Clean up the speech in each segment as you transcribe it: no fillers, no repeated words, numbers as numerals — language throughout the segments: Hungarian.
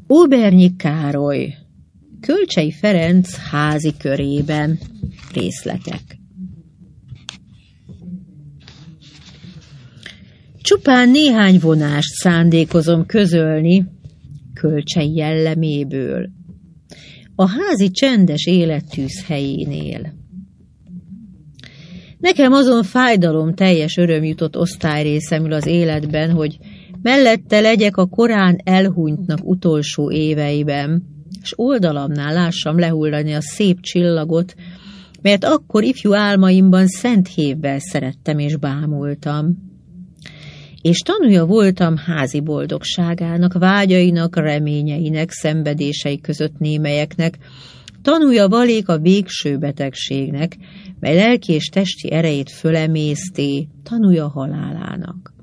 Óbernyi Károly, Kölcsey Ferenc házi körében részletek. Csupán néhány vonást szándékozom közölni Kölcsey jelleméből, a házi csendes élettűzhelyénél. Nekem azon fájdalom teljes öröm jutott osztályrészemül az életben, hogy mellette legyek a korán elhunytnak utolsó éveiben, és oldalamnál lássam lehullani a szép csillagot, mert akkor ifjú álmaimban szent hévvel szerettem és bámultam. És tanúja voltam házi boldogságának, vágyainak, reményeinek, szenvedései között némelyeknek, tanúja valék a végső betegségnek, mely lelki és testi erejét fölemészté, tanúja halálának.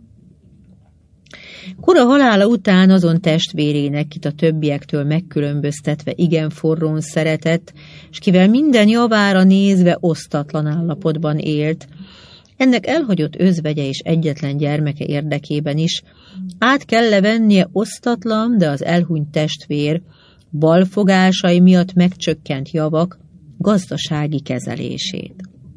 Kora halála után azon testvérének, kit a többiektől megkülönböztetve igen forrón szeretett, és kivel minden javára nézve osztatlan állapotban élt, ennek elhagyott özvegye és egyetlen gyermeke érdekében is át kell vennie osztatlan, de az elhunyt testvér balfogásai miatt megcsökkent javak gazdasági kezelését.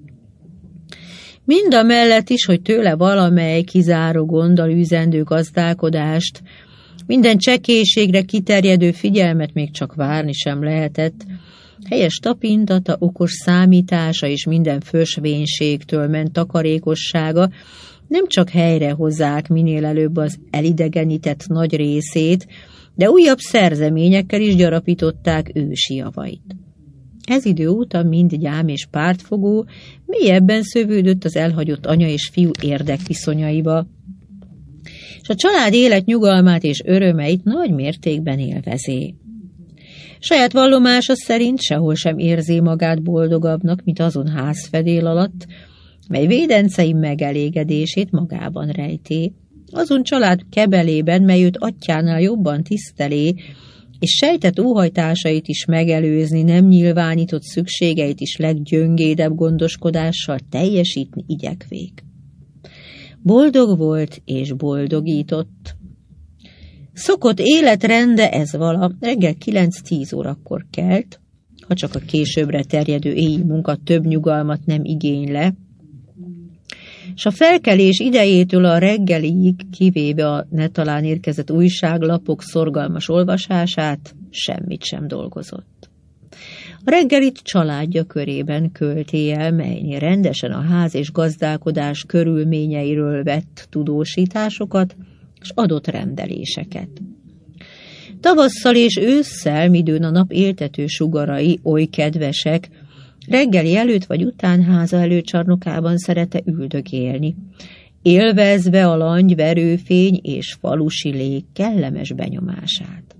Mindamellett is, hogy tőle valamely kizáró gonddal űzendő gazdálkodást, minden csekélységre kiterjedő figyelmet még csak várni sem lehetett, helyes tapintata, okos számítása és minden fösvénységtől ment takarékossága nem csak helyre hozzák minél előbb az elidegenített nagy részét, de újabb szerzeményekkel is gyarapították ősi javait. Ez idő óta mind gyám és pártfogó mélyebben szövődött az elhagyott anya és fiú érdekviszonyaiba, és a család élet nyugalmát és örömeit nagy mértékben élvezé. Saját vallomása szerint sehol sem érzi magát boldogabbnak, mint azon házfedél alatt, mely védencei megelégedését magában rejté, azon család kebelében, mely őt atyjánál jobban tisztelé, és sejtett óhajtásait is megelőzni, nem nyilvánított szükségeit is leggyöngédebb gondoskodással teljesítni igyekvék. Boldog volt és boldogított. Szokott életrende ez vala, reggel 9-10 órakor kelt, ha csak a későbbre terjedő éjjel munka több nyugalmat nem igényle, és a felkelés idejétől a reggelig, kivéve a netalán érkezett újságlapok szorgalmas olvasását, semmit sem dolgozott. A reggelit családja körében költé el, melynél rendesen a ház és gazdálkodás körülményeiről vett tudósításokat, és adott rendeléseket. Tavasszal és ősszel, midőn a nap éltető sugarai oly kedvesek, reggeli előtt vagy után háza előcsarnokában szerette üldögélni, élvezve a langy verőfény és falusi lég kellemes benyomását.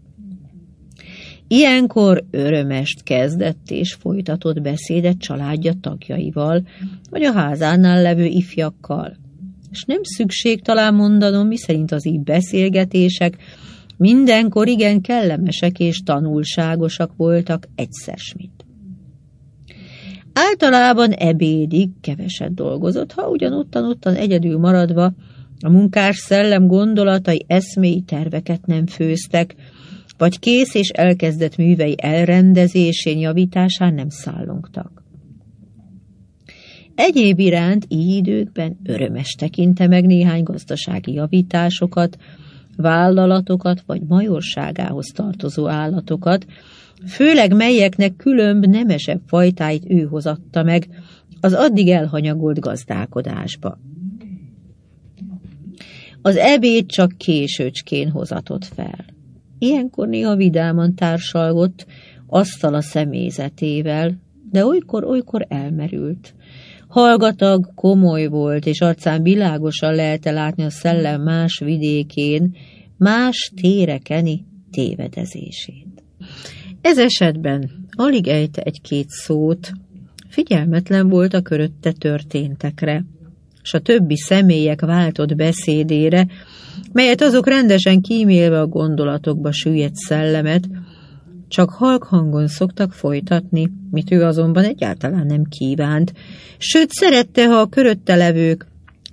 Ilyenkor örömest kezdett és folytatott beszédet családja tagjaival, vagy a házánál levő ifjakkal, és nem szükség talán mondanom, miszerint az így beszélgetések mindenkor igen kellemesek és tanulságosak voltak egyszersmit. Általában ebédig keveset dolgozott, ha ugyan ottan egyedül maradva a munkás szellem gondolatai, eszméi terveket nem főztek, vagy kész és elkezdett művei elrendezésén, javításán nem szállongtak. Egyéb iránt így időkben örömes tekinte meg néhány gazdasági javításokat, vállalatokat vagy majorságához tartozó állatokat, főleg melyeknek különb nemesebb fajtáit ő hozatta meg az addig elhanyagolt gazdálkodásba. Az ebéd csak későcskén hozatott fel. Ilyenkor néha vidáman társalgott, asztala személyzetével, de olykor elmerült. Hallgatag, komoly volt, és arcán világosan lehelte látni a szellem más vidékén, más térekeni tévedezését. Ez esetben alig ejte egy-két szót, figyelmetlen volt a körötte történtekre, s a többi személyek váltott beszédére, melyet azok rendesen kímélve a gondolatokba süllyedt szellemet, csak halk hangon szoktak folytatni, mit ő azonban egyáltalán nem kívánt, sőt szerette, ha a körötte levők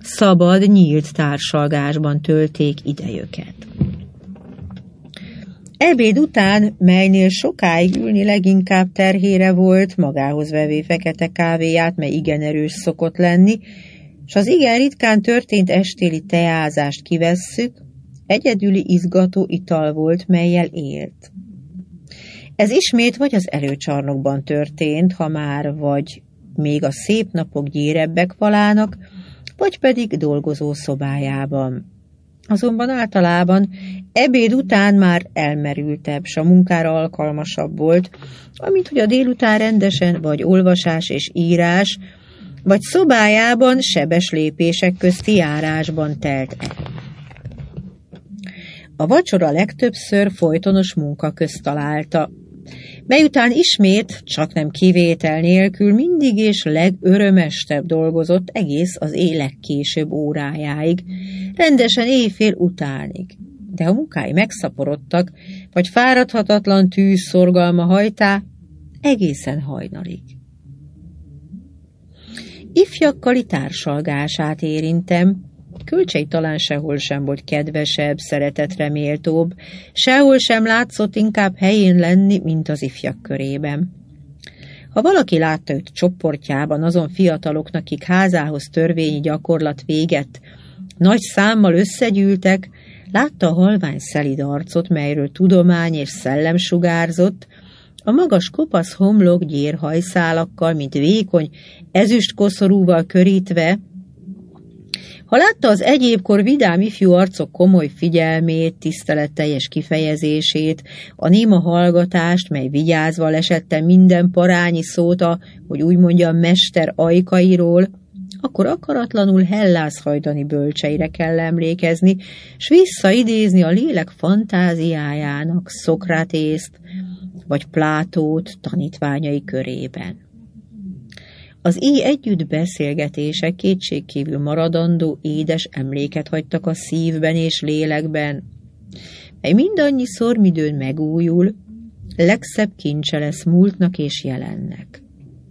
szabad, nyílt társalgásban tölték idejüket. Ebéd után, melynél sokáig ülni leginkább terhére volt, magához vevé fekete kávéját, mely igen erős szokott lenni, s az igen ritkán történt estéli teázást kivesszük, egyedüli izgató ital volt, mellyel élt. Ez ismét vagy az előcsarnokban történt, ha már vagy még a szép napok gyérebbek valának, vagy pedig dolgozó szobájában. Azonban általában ebéd után már elmerültebb, s a munkára alkalmasabb volt, amint hogy a délután rendesen vagy olvasás és írás, vagy szobájában sebes lépések közti járásban telt el. A vacsora legtöbbször folytonos munka közt találta, mely után ismét, csak nem kivétel nélkül mindig és legörömestebb dolgozott egész az éj később órájáig, rendesen éjfél utánig. De ha munkái megszaporodtak, vagy fáradhatatlan tűz szorgalma hajtá, egészen hajnalig. Ifjakkali társalgását érintem, Kölcsey talán sehol sem volt kedvesebb, szeretetre méltóbb, sehol sem látszott inkább helyén lenni, mint az ifjak körében. Ha valaki látta őt csoportjában azon fiataloknak, akik házához törvényi gyakorlat véget, nagy számmal összegyűltek, látta a halvány szelíd arcot, melyről tudomány és szellem sugárzott, a magas kopasz homlok gyérhajszálakkal, mint vékony ezüstkoszorúval körítve. Ha látta az egyébkor vidám ifjú arcok komoly figyelmét, tiszteletteljes kifejezését, a néma hallgatást, mely vigyázva lesette minden parányi szót hogy úgy mondja, mester ajkairól, akkor akaratlanul Hellász hajdani bölcseire kell emlékezni, s visszaidézni a lélek fantáziájának Szokratészt vagy Plátót tanítványai körében. Az így együtt beszélgetések kétségkívül maradandó édes emléket hagytak a szívben és lélekben, mely mindannyiszor, midőn megújul, legszebb kincse lesz múltnak és jelennek.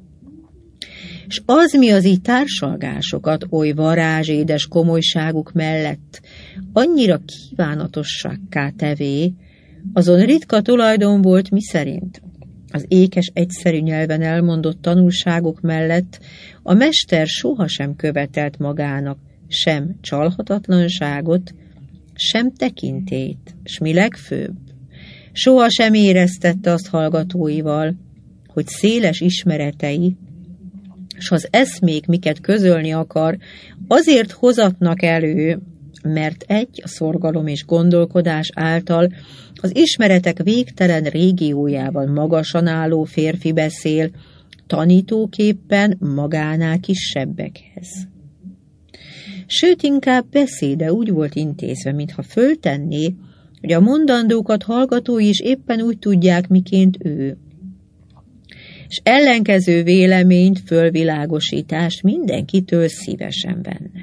S az, mi az így társalgásokat oly varázsédes komolyságuk mellett annyira kívánatosságká tevé, azon ritka tulajdon volt, miszerint az ékes egyszerű nyelven elmondott tanulságok mellett a mester sohasem követelt magának sem csalhatatlanságot, sem tekintélyt, s mi legfőbb, sohasem éreztette azt hallgatóival, hogy széles ismeretei, s az eszmék, miket közölni akar, azért hozatnak elő, mert a szorgalom és gondolkodás által az ismeretek végtelen régiójával magasan álló férfi beszél, tanítóképpen magánál kisebbekhez. Sőt, inkább beszéde úgy volt intézve, mintha föltenné, hogy a mondandókat hallgatói is éppen úgy tudják, miként ő. És ellenkező véleményt, fölvilágosítást mindenkitől szívesen venne.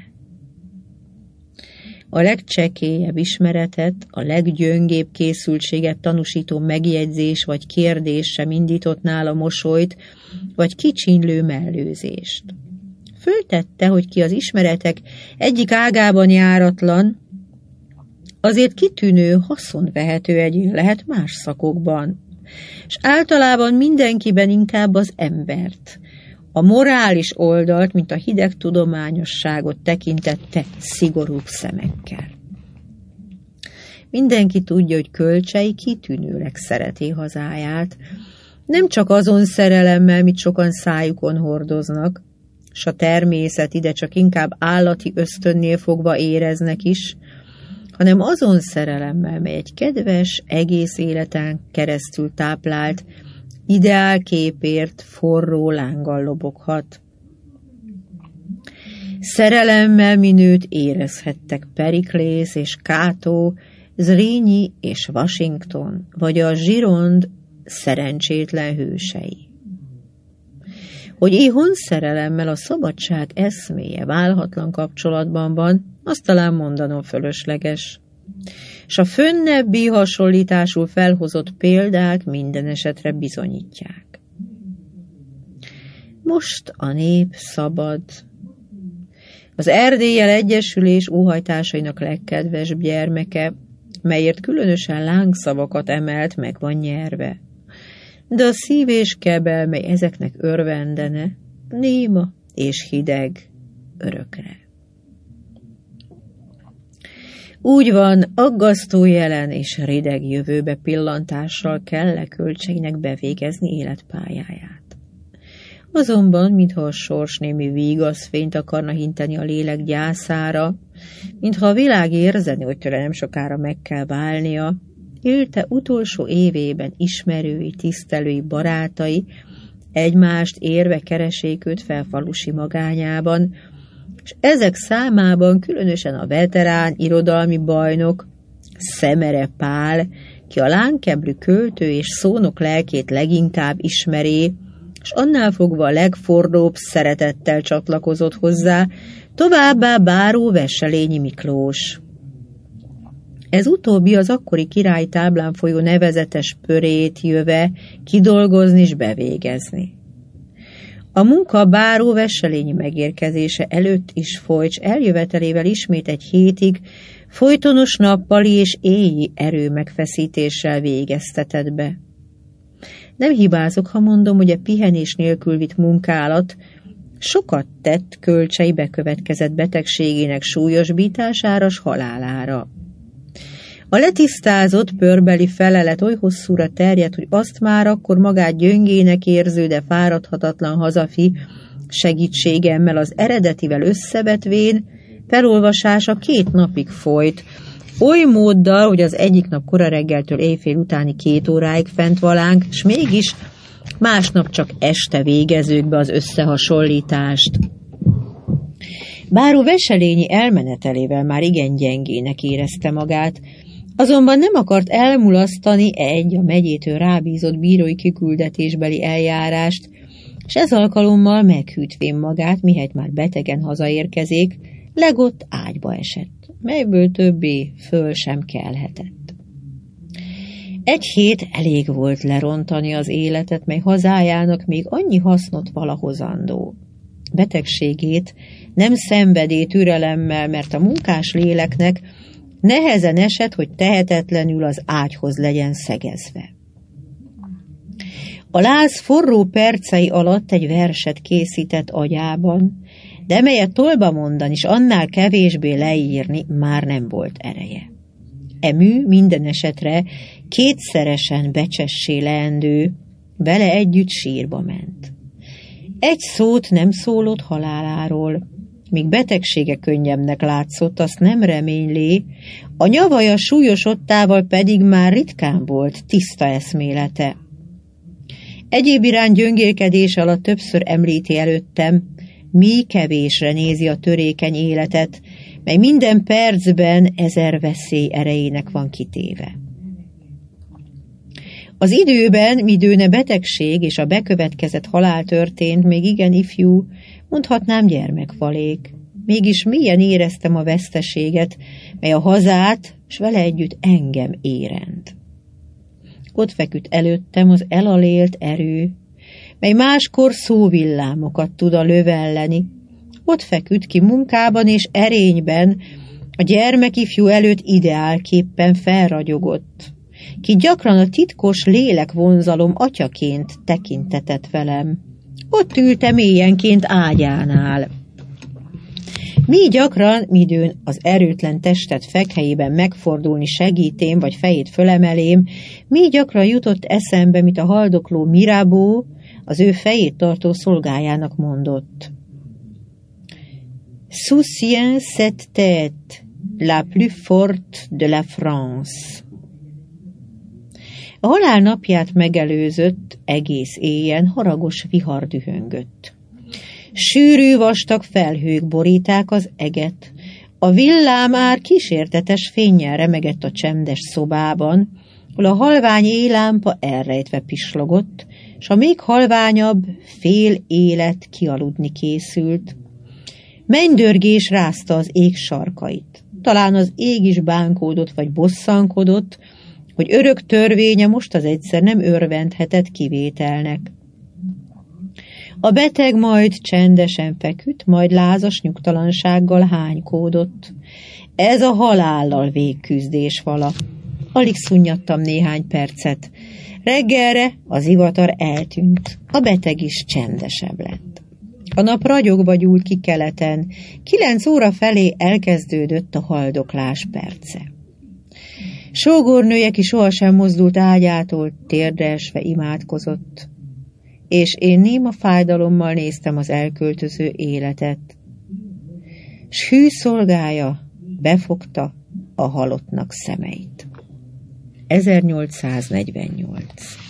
A legcsekélyebb ismeretet, a leggyöngébb készültséget tanúsító megjegyzés vagy kérdés sem indított nála mosolyt, vagy kicsinlő mellőzést. Föltette, hogy ki az ismeretek egyik ágában járatlan, azért kitűnő, haszonvehető egyén lehet más szakokban, és általában mindenkiben inkább az embert, a morális oldalt, mint a hideg tudományosságot tekintette szigorúbb szemekkel. Mindenki tudja, hogy Kölcsey kitűnőleg szereti hazáját, nem csak azon szerelemmel, mit sokan szájukon hordoznak, s a természet ide csak inkább állati ösztönnél fogva éreznek is, hanem azon szerelemmel, mely egy kedves, egész életen keresztül táplált, ideálképért forró lánggal loboghat. Szerelemmel minőt érezhettek Periklész és Cato, Zrínyi és Washington, vagy a Gironde szerencsétlen hősei. Hogy éhon szerelemmel a szabadság eszméje válhatlan kapcsolatban van, azt talán mondanom fölösleges. S a fönnebbi hasonlításul felhozott példák minden esetre bizonyítják. Most a nép szabad. Az Erdéllyel Egyesülés óhajtásainak legkedvesebb gyermeke, melyért különösen lángszavakat emelt, meg van nyerve. De a szív és kebel, mely ezeknek örvendene, néma és hideg örökre. Úgy van, aggasztó jelen és rideg jövőbe pillantással kell kölcseinek bevégezni életpályáját. Azonban, mintha a sors némi vígaszfényt akarna hinteni a lélek gyászára, mintha a világ érzeni, hogy tőle nem sokára meg kell válnia, élte utolsó évében ismerői, tisztelői, barátai egymást érve keresék őt felfalusi magányában, és ezek számában különösen a veterán irodalmi bajnok Szemere Pál, ki a lánkeblű költő és szónok lelkét leginkább ismeri, és annál fogva a legforróbb szeretettel csatlakozott hozzá, továbbá báró Wesselényi Miklós. Ez utóbbi az akkori király táblán folyó nevezetes pörét jöve kidolgozni és bevégezni. A munka báró Wesselényi megérkezése előtt is folyt, s eljövetelével ismét egy hétig folytonos nappali és éji erőmegfeszítéssel végeztetett be. Nem hibázok, ha mondom, hogy a pihenés nélkül vitt munkálat sokat tett Kölcsey bekövetkezett betegségének súlyosbítására s halálára. A letisztázott pörbeli felelet oly hosszúra terjedt, hogy azt már akkor magát gyöngének érző, de fáradhatatlan hazafi segítségemmel az eredetivel összevetvén felolvasása 2 napig folyt, oly móddal, hogy az egyik nap kora reggeltől éjfél utáni 2 óráig fent valánk, s mégis másnap csak este végezők be az összehasonlítást. Báró Wesselényi elmenetelével már igen gyengének érezte magát, azonban nem akart elmulasztani a megyétől rábízott bírói kiküldetésbeli eljárást, és ez alkalommal meghűtvén magát, mihelyt már betegen hazaérkezék, legott ágyba esett, melyből többé föl sem kelhetett. 1 hét elég volt lerontani az életet, mely hazájának még annyi hasznot valahozandó. Betegségét nem szenvedé türelemmel, mert a munkás léleknek nehezen esett, hogy tehetetlenül az ágyhoz legyen szegezve. A láz forró percei alatt egy verset készített agyában, de melyet tolba mondani, és annál kevésbé leírni már nem volt ereje. Mű minden esetre 2-szeresen becsessé leendő, vele együtt sírba ment. 1 szót nem szólott haláláról, míg betegsége könnyebbnek látszott, azt nem reménylé, a nyavaja súlyosodtával pedig már ritkán volt tiszta eszmélete. Egyéb iránt gyöngélkedés alatt többször említi előttem, mi kevésre nézi a törékeny életet, mely minden percben 1000 veszély erejének van kitéve. Az időben, midőne betegség és a bekövetkezett halál történt, még igen ifjú, mondhatnám gyermekvalék. Mégis mélyen éreztem a veszteséget, mely a hazát, s vele együtt engem érend. Ott feküdt előttem az elalélt erő, mely máskor szóvillámokat tud a lövelleni. Ott feküdt ki munkában és erényben, a gyermekifjú előtt ideálképpen felragyogott, ki gyakran a titkos lélekvonzalom atyaként tekintetett velem. Ott ültem éjjenként ágyánál. Mi gyakran, midőn az erőtlen testet fekhelyében megfordulni segítém, vagy fejét fölemelém, mi gyakran jutott eszembe, mit a haldokló Mirabeau az ő fejét tartó szolgájának mondott. Souciens cette tête, la plus forte de la France. A halál napját megelőzött, egész éjjel haragos vihar dühöngött. Sűrű vastag felhők boríták az eget, a villámár kísértetes fénnyel remegett a csendes szobában, hol a halvány éjlámpa elrejtve pislogott, s a még halványabb fél élet kialudni készült. Mennydörgés rázta az ég sarkait. Talán az ég is bánkódott vagy bosszankodott, hogy örök törvénye most az egyszer nem örvendhetett kivételnek. A beteg majd csendesen feküdt, majd lázas nyugtalansággal hánykódott. Ez a halállal végküzdés vala. Alig szunnyadtam néhány percet. Reggelre az ivatar eltűnt, a beteg is csendesebb lett. A nap ragyogva gyúlt ki keleten, 9 óra felé elkezdődött a haldoklás perce. Sógornője, ki sohasem mozdult ágyától, térdre esve imádkozott, és én néma fájdalommal néztem az elköltöző életet, s hű szolgája befogta a halottnak szemeit. 1848